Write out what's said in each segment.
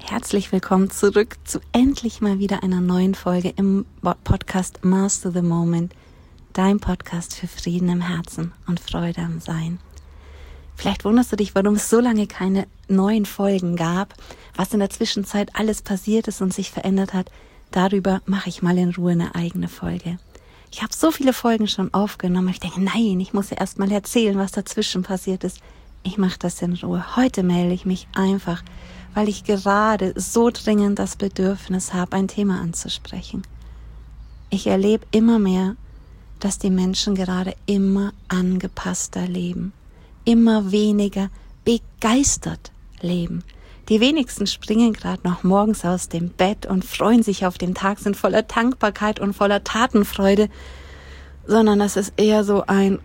Herzlich willkommen zurück zu endlich mal wieder einer neuen Folge im Podcast Master the Moment, dein Podcast für Frieden im Herzen und Freude am Sein. Vielleicht wunderst du dich, warum es so lange keine neuen Folgen gab, was in der Zwischenzeit alles passiert ist und sich verändert hat. Darüber mache ich mal in Ruhe eine eigene Folge. Ich habe so viele Folgen schon aufgenommen. Ich denke, nein, ich muss ja erst mal erzählen, was dazwischen passiert ist. Ich mache das in Ruhe. Heute melde ich mich einfach, weil ich gerade so dringend das Bedürfnis habe, ein Thema anzusprechen. Ich erlebe immer mehr, dass die Menschen gerade immer angepasster leben, immer weniger begeistert leben. Die wenigsten springen gerade noch morgens aus dem Bett und freuen sich auf den Tag, sind voller Dankbarkeit und voller Tatenfreude, sondern das ist eher so ein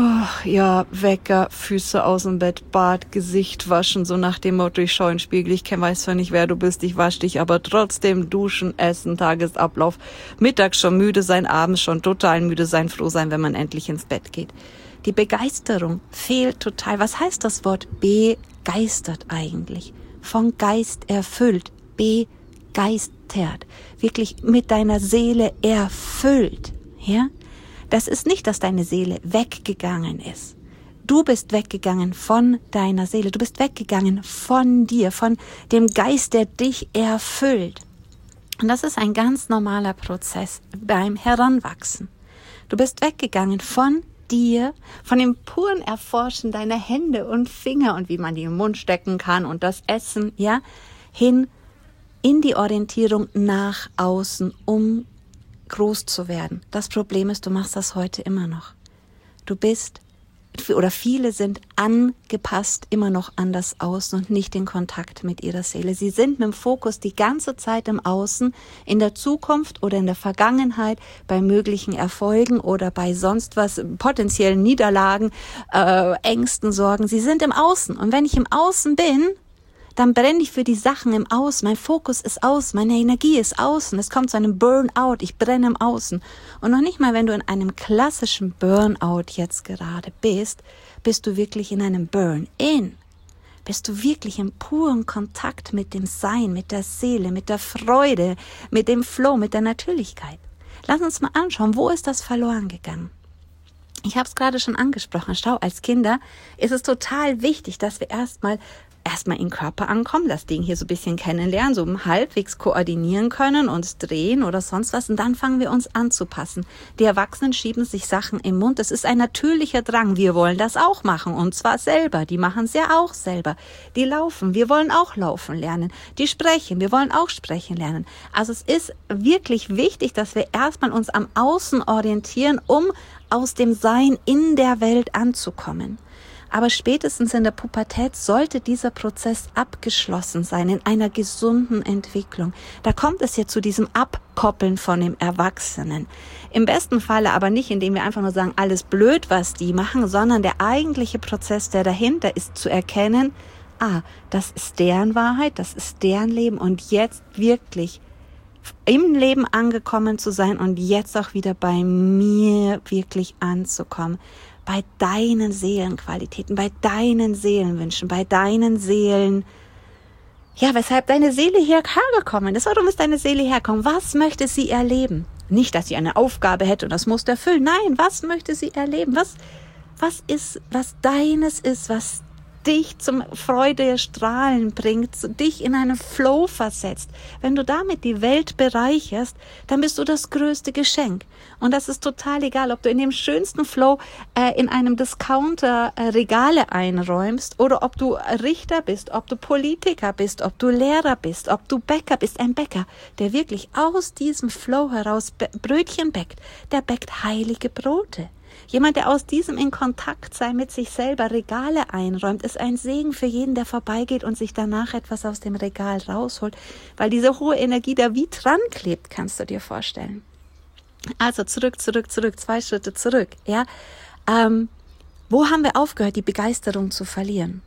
Wecker, Füße aus dem Bett, Bad, Gesicht waschen, so nach dem Motto, ich schaue in den Spiegel, ich weiß zwar nicht, wer du bist, ich wasche dich, aber trotzdem duschen, essen, Tagesablauf, mittags schon müde sein, abends schon total müde sein, froh sein, wenn man endlich ins Bett geht. Die Begeisterung fehlt total. Was heißt das Wort begeistert eigentlich? Von Geist erfüllt, begeistert, wirklich mit deiner Seele erfüllt, ja? Das ist nicht, dass deine Seele weggegangen ist. Du bist weggegangen von deiner Seele. Du bist weggegangen von dir, von dem Geist, der dich erfüllt. Und das ist ein ganz normaler Prozess beim Heranwachsen. Du bist weggegangen von dir, von dem puren Erforschen deiner Hände und Finger und wie man die im Mund stecken kann und das Essen, ja, hin in die Orientierung nach außen, um groß zu werden. Das Problem ist, du machst das heute immer noch. Du bist, oder viele sind angepasst immer noch an das Außen und nicht in Kontakt mit ihrer Seele. Sie sind mit dem Fokus die ganze Zeit im Außen, in der Zukunft oder in der Vergangenheit, bei möglichen Erfolgen oder bei sonst was, potenziellen Niederlagen, Ängsten, Sorgen. Sie sind im Außen. Und wenn ich im Außen bin, dann brenne ich für die Sachen im Außen. Mein Fokus ist außen, meine Energie ist außen. Es kommt zu einem Burnout, ich brenne im Außen. Und noch nicht mal, wenn du in einem klassischen Burnout jetzt gerade bist du wirklich in einem Burn-in. Bist du wirklich im puren Kontakt mit dem Sein, mit der Seele, mit der Freude, mit dem Flow, mit der Natürlichkeit. Lass uns mal anschauen, wo ist das verloren gegangen? Ich habe es gerade schon angesprochen. Schau, als Kinder ist es total wichtig, dass wir erstmal in den Körper ankommen, das Ding hier so ein bisschen kennenlernen, so halbwegs koordinieren können, uns drehen oder sonst was und dann fangen wir uns anzupassen. Die Erwachsenen schieben sich Sachen im Mund, das ist ein natürlicher Drang, wir wollen das auch machen und zwar selber, die machen es ja auch selber. Die laufen, wir wollen auch laufen lernen, die sprechen, wir wollen auch sprechen lernen. Also es ist wirklich wichtig, dass wir erstmal uns am Außen orientieren, um aus dem Sein in der Welt anzukommen. Aber spätestens in der Pubertät sollte dieser Prozess abgeschlossen sein, in einer gesunden Entwicklung. Da kommt es ja zu diesem Abkoppeln von dem Erwachsenen. Im besten Falle aber nicht, indem wir einfach nur sagen, alles blöd, was die machen, sondern der eigentliche Prozess, der dahinter ist, zu erkennen, das ist deren Wahrheit, das ist deren Leben und jetzt wirklich im Leben angekommen zu sein und jetzt auch wieder bei mir wirklich anzukommen. Bei deinen Seelenqualitäten, bei deinen Seelenwünschen, bei deinen Seelen, weshalb deine Seele hergekommen ist. Warum ist deine Seele hergekommen? Was möchte sie erleben? Nicht, dass sie eine Aufgabe hätte und das muss erfüllen. Nein, was möchte sie erleben? Was deines ist, was dich zum Freude strahlen bringt, dich in einen Flow versetzt. Wenn du damit die Welt bereicherst, dann bist du das größte Geschenk. Und das ist total egal, ob du in dem schönsten Flow in einem Discounter Regale einräumst oder ob du Richter bist, ob du Politiker bist, ob du Lehrer bist, ob du Bäcker bist, ein Bäcker, der wirklich aus diesem Flow heraus Brötchen bäckt, der bäckt heilige Brote. Jemand, der aus diesem in Kontakt sein mit sich selber Regale einräumt, ist ein Segen für jeden, der vorbeigeht und sich danach etwas aus dem Regal rausholt, weil diese hohe Energie da wie dran klebt, kannst du dir vorstellen. Also zurück, 2 Schritte zurück. Ja, wo haben wir aufgehört, die Begeisterung zu verlieren?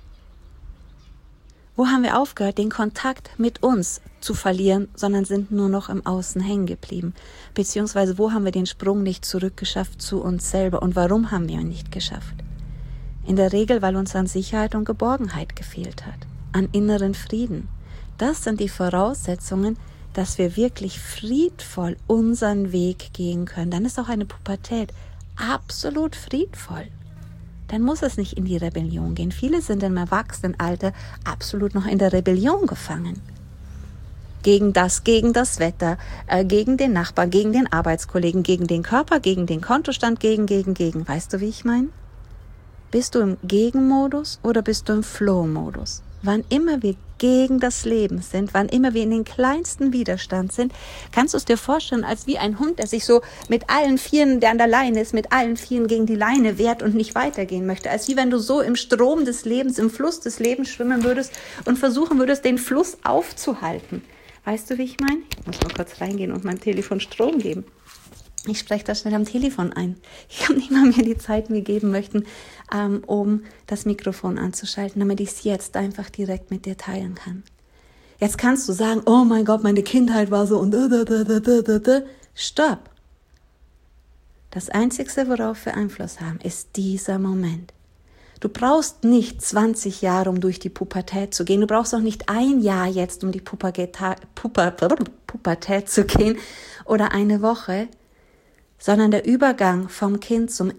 Wo haben wir aufgehört, den Kontakt mit uns zu verlieren, sondern sind nur noch im Außen hängen geblieben? Beziehungsweise wo haben wir den Sprung nicht zurückgeschafft zu uns selber und warum haben wir ihn nicht geschafft? In der Regel, weil uns an Sicherheit und Geborgenheit gefehlt hat, an inneren Frieden. Das sind die Voraussetzungen, dass wir wirklich friedvoll unseren Weg gehen können. Dann ist auch eine Pubertät absolut friedvoll. Dann muss es nicht in die Rebellion gehen. Viele sind im Erwachsenenalter absolut noch in der Rebellion gefangen. Gegen das Wetter, gegen den Nachbarn, gegen den Arbeitskollegen, gegen den Körper, gegen den Kontostand, gegen. Weißt du, wie ich meine? Bist du im Gegenmodus oder bist du im Flow-Modus? Wann immer wir gegen das Leben sind, wann immer wir in den kleinsten Widerstand sind, kannst du es dir vorstellen, als wie ein Hund, der sich so mit allen Vieren, der an der Leine ist, mit allen Vieren gegen die Leine wehrt und nicht weitergehen möchte. Als wie wenn du so im Strom des Lebens, im Fluss des Lebens schwimmen würdest und versuchen würdest, den Fluss aufzuhalten. Weißt du, wie ich meine? Ich muss mal kurz reingehen und meinem Telefon Strom geben. Ich spreche das schnell am Telefon ein. Ich habe nicht mal mehr die Zeit mir geben möchten, um das Mikrofon anzuschalten, damit ich es jetzt einfach direkt mit dir teilen kann. Jetzt kannst du sagen, oh mein Gott, meine Kindheit war so und Stopp. Das Einzige, worauf wir Einfluss haben, ist dieser Moment. Du brauchst nicht 20 Jahre, um durch die Pubertät zu gehen. Du brauchst auch nicht ein Jahr jetzt, um die Pubertät zu gehen oder eine Woche, sondern der Übergang vom Kind zum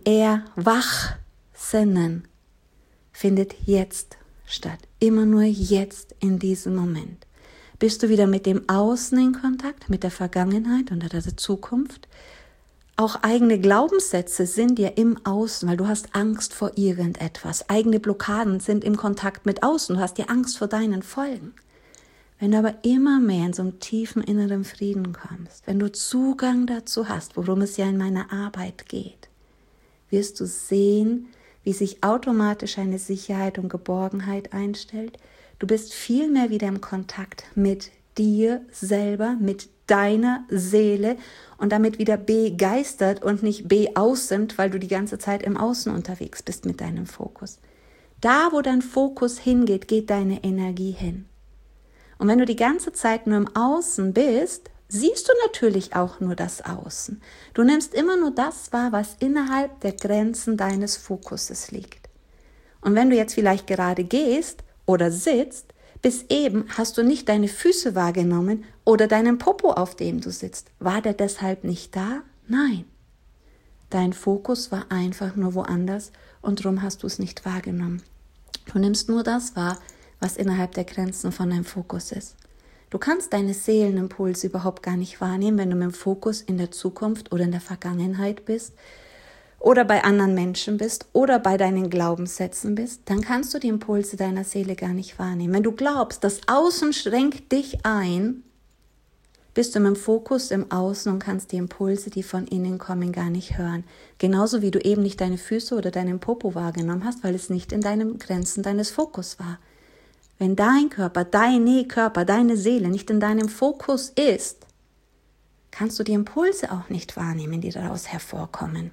Erwachsenen findet jetzt statt. Immer nur jetzt in diesem Moment. Bist du wieder mit dem Außen in Kontakt, mit der Vergangenheit und der Zukunft? Auch eigene Glaubenssätze sind ja im Außen, weil du hast Angst vor irgendetwas. Eigene Blockaden sind im Kontakt mit Außen. Du hast ja Angst vor deinen Folgen. Wenn du aber immer mehr in so einem tiefen inneren Frieden kommst, wenn du Zugang dazu hast, worum es ja in meiner Arbeit geht, wirst du sehen, wie sich automatisch eine Sicherheit und Geborgenheit einstellt. Du bist viel mehr wieder im Kontakt mit dir selber, mit deiner Seele und damit wieder begeistert und nicht beaussend, weil du die ganze Zeit im Außen unterwegs bist mit deinem Fokus. Da, wo dein Fokus hingeht, geht deine Energie hin. Und wenn du die ganze Zeit nur im Außen bist, siehst du natürlich auch nur das Außen. Du nimmst immer nur das wahr, was innerhalb der Grenzen deines Fokuses liegt. Und wenn du jetzt vielleicht gerade gehst oder sitzt, bis eben hast du nicht deine Füße wahrgenommen oder deinen Popo, auf dem du sitzt. War der deshalb nicht da? Nein. Dein Fokus war einfach nur woanders und darum hast du es nicht wahrgenommen. Du nimmst nur das wahr, was innerhalb der Grenzen von deinem Fokus ist. Du kannst deine Seelenimpulse überhaupt gar nicht wahrnehmen, wenn du mit dem Fokus in der Zukunft oder in der Vergangenheit bist oder bei anderen Menschen bist oder bei deinen Glaubenssätzen bist, dann kannst du die Impulse deiner Seele gar nicht wahrnehmen. Wenn du glaubst, das Außen schränkt dich ein, bist du mit dem Fokus im Außen und kannst die Impulse, die von innen kommen, gar nicht hören. Genauso wie du eben nicht deine Füße oder deinen Popo wahrgenommen hast, weil es nicht in deinen Grenzen deines Fokus war. Wenn dein Körper, deine Seele nicht in deinem Fokus ist, kannst du die Impulse auch nicht wahrnehmen, die daraus hervorkommen.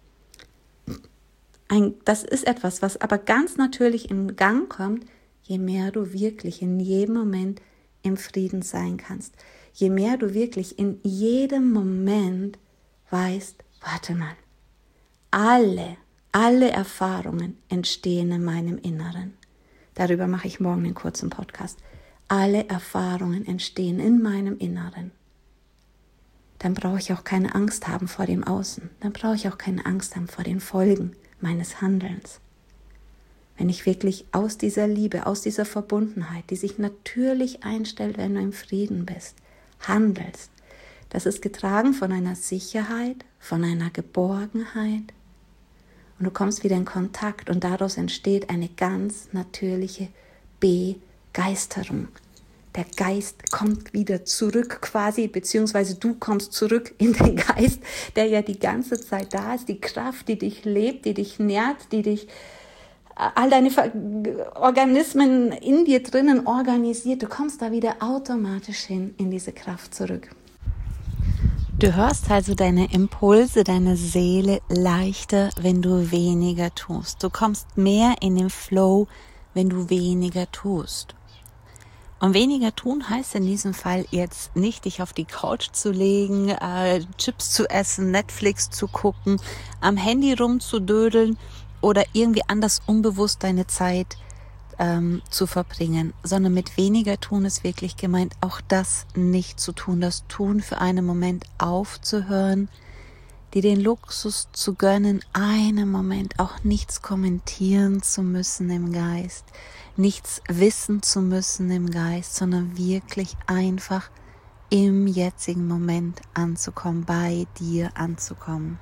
Das ist etwas, was aber ganz natürlich in Gang kommt, je mehr du wirklich in jedem Moment im Frieden sein kannst. Je mehr du wirklich in jedem Moment weißt, warte mal, alle Erfahrungen entstehen in meinem Inneren. Darüber mache ich morgen einen kurzen Podcast. Alle Erfahrungen entstehen in meinem Inneren. Dann brauche ich auch keine Angst haben vor dem Außen. Dann brauche ich auch keine Angst haben vor den Folgen meines Handelns. Wenn ich wirklich aus dieser Liebe, aus dieser Verbundenheit, die sich natürlich einstellt, wenn du im Frieden bist, handelst, das ist getragen von einer Sicherheit, von einer Geborgenheit. Und du kommst wieder in Kontakt und daraus entsteht eine ganz natürliche Begeisterung. Der Geist kommt wieder zurück quasi, beziehungsweise du kommst zurück in den Geist, der ja die ganze Zeit da ist, die Kraft, die dich lebt, die dich nährt, die dich all deine Organismen in dir drinnen organisiert. Du kommst da wieder automatisch hin in diese Kraft zurück. Du hörst also deine Impulse, deine Seele leichter, wenn du weniger tust. Du kommst mehr in den Flow, wenn du weniger tust. Und weniger tun heißt in diesem Fall jetzt nicht, dich auf die Couch zu legen, Chips zu essen, Netflix zu gucken, am Handy rumzudödeln oder irgendwie anders unbewusst deine Zeit zu verbringen, sondern mit weniger tun ist wirklich gemeint, auch das nicht zu tun, das Tun für einen Moment aufzuhören, dir den Luxus zu gönnen, einen Moment auch nichts kommentieren zu müssen im Geist, nichts wissen zu müssen im Geist, sondern wirklich einfach im jetzigen Moment anzukommen, bei dir anzukommen.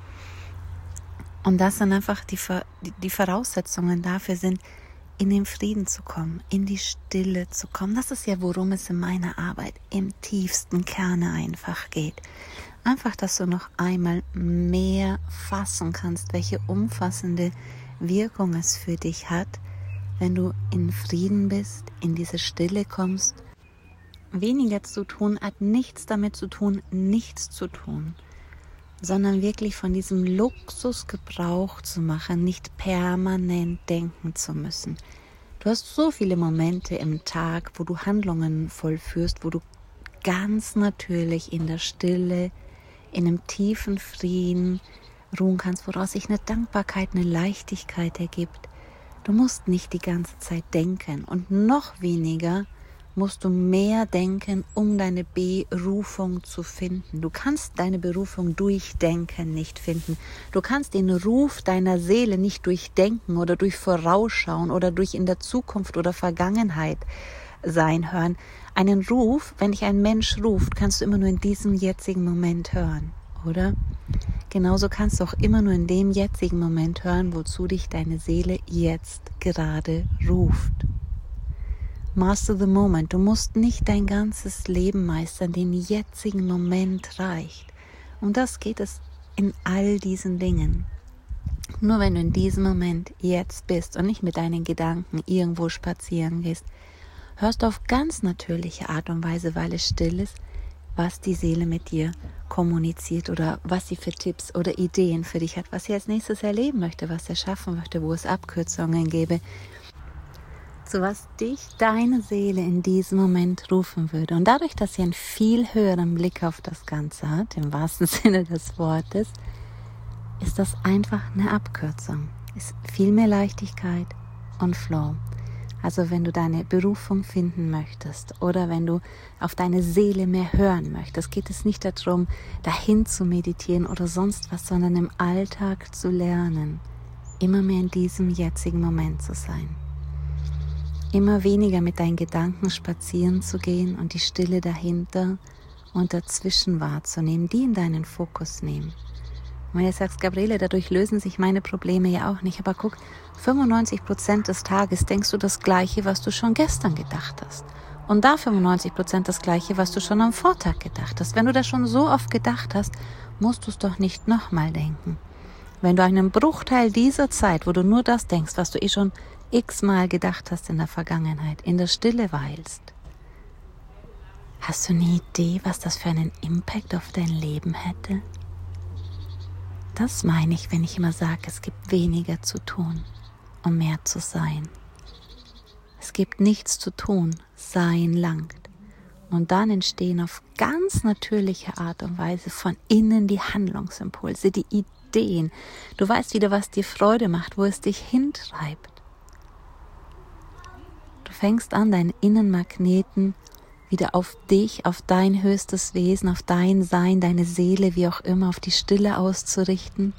Und das dann einfach die Voraussetzungen dafür sind, in den Frieden zu kommen, in die Stille zu kommen. Das ist ja, worum es in meiner Arbeit im tiefsten Kerne einfach geht. Einfach, dass du noch einmal mehr fassen kannst, welche umfassende Wirkung es für dich hat, wenn du in Frieden bist, in diese Stille kommst. Weniger zu tun hat nichts damit zu tun, nichts zu tun, sondern wirklich von diesem Luxus Gebrauch zu machen, nicht permanent denken zu müssen. Du hast so viele Momente im Tag, wo du Handlungen vollführst, wo du ganz natürlich in der Stille, in einem tiefen Frieden ruhen kannst, woraus sich eine Dankbarkeit, eine Leichtigkeit ergibt. Du musst nicht die ganze Zeit denken und noch weniger musst du mehr denken, um deine Berufung zu finden. Du kannst deine Berufung durch Denken nicht finden. Du kannst den Ruf deiner Seele nicht durch Denken oder durch Vorausschauen oder durch in der Zukunft oder Vergangenheit sein hören. Einen Ruf, wenn dich ein Mensch ruft, kannst du immer nur in diesem jetzigen Moment hören, oder? Genauso kannst du auch immer nur in dem jetzigen Moment hören, wozu dich deine Seele jetzt gerade ruft. Master the moment. Du musst nicht dein ganzes Leben meistern, den jetzigen Moment reicht. Um das geht es in all diesen Dingen. Nur wenn du in diesem Moment jetzt bist und nicht mit deinen Gedanken irgendwo spazieren gehst, hörst du auf ganz natürliche Art und Weise, weil es still ist, was die Seele mit dir kommuniziert oder was sie für Tipps oder Ideen für dich hat, was sie als nächstes erleben möchte, was sie schaffen möchte, wo es Abkürzungen gäbe, zu was dich deine Seele in diesem Moment rufen würde. Und dadurch, dass sie einen viel höheren Blick auf das Ganze hat, im wahrsten Sinne des Wortes, ist das einfach eine Abkürzung. Ist viel mehr Leichtigkeit und Flow. Also wenn du deine Berufung finden möchtest oder wenn du auf deine Seele mehr hören möchtest, geht es nicht darum, dahin zu meditieren oder sonst was, sondern im Alltag zu lernen, immer mehr in diesem jetzigen Moment zu sein. Immer weniger mit deinen Gedanken spazieren zu gehen und die Stille dahinter und dazwischen wahrzunehmen, die in deinen Fokus nehmen. Und wenn du sagst, Gabriele, dadurch lösen sich meine Probleme ja auch nicht, aber guck, 95% des Tages denkst du das Gleiche, was du schon gestern gedacht hast. Und da 95% das Gleiche, was du schon am Vortag gedacht hast. Wenn du das schon so oft gedacht hast, musst du es doch nicht nochmal denken. Wenn du einen Bruchteil dieser Zeit, wo du nur das denkst, was du schon x-mal gedacht hast in der Vergangenheit, in der Stille weilst, hast du eine Idee, was das für einen Impact auf dein Leben hätte? Das meine ich, wenn ich immer sage, es gibt weniger zu tun, um mehr zu sein. Es gibt nichts zu tun, Sein langt. Und dann entstehen auf ganz natürliche Art und Weise von innen die Handlungsimpulse, die Ideen. Du weißt wieder, was dir Freude macht, wo es dich hintreibt. Du fängst an, deinen Innenmagneten wieder auf dich, auf dein höchstes Wesen, auf dein Sein, deine Seele, wie auch immer, auf die Stille auszurichten,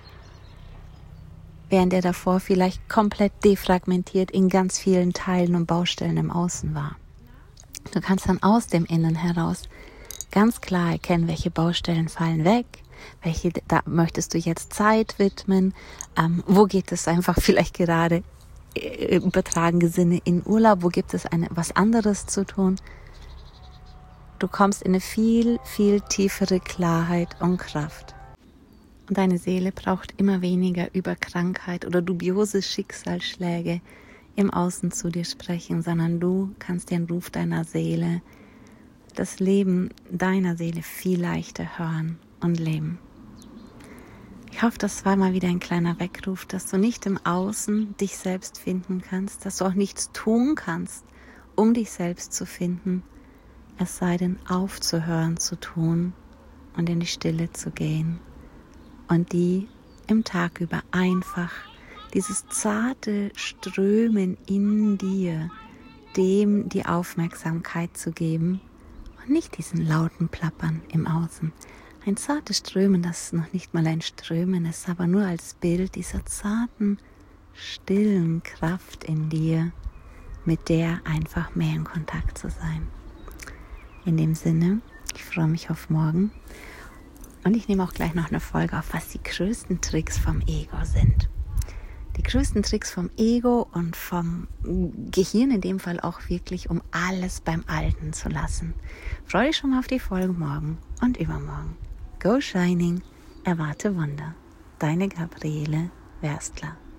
während er davor vielleicht komplett defragmentiert in ganz vielen Teilen und Baustellen im Außen war. Du kannst dann aus dem Innen heraus ganz klar erkennen, welche Baustellen fallen weg, welche da möchtest du jetzt Zeit widmen, wo geht es einfach vielleicht gerade im übertragenen Sinne in Urlaub, wo gibt es was anderes zu tun. Du kommst in eine viel, viel tiefere Klarheit und Kraft. Und deine Seele braucht immer weniger über Krankheit oder dubiose Schicksalsschläge im Außen zu dir sprechen, sondern du kannst den Ruf deiner Seele, das Leben deiner Seele viel leichter hören und leben. Ich hoffe, das war mal wieder ein kleiner Weckruf, dass du nicht im Außen dich selbst finden kannst, dass du auch nichts tun kannst, um dich selbst zu finden, es sei denn aufzuhören zu tun und in die Stille zu gehen und die im Tag über einfach Dieses zarte Strömen in dir, dem die Aufmerksamkeit zu geben und nicht diesen lauten Plappern im Außen. Ein zartes Strömen, das noch nicht mal ein Strömen ist, aber nur als Bild dieser zarten, stillen Kraft in dir, mit der einfach mehr in Kontakt zu sein. In dem Sinne, ich freue mich auf morgen und ich nehme auch gleich noch eine Folge auf, was die größten Tricks vom Ego sind. Die größten Tricks vom Ego und vom Gehirn in dem Fall auch wirklich, um alles beim Alten zu lassen. Freue dich schon mal auf die Folge morgen und übermorgen. Go Shining, erwarte Wunder. Deine Gabriele Werstler.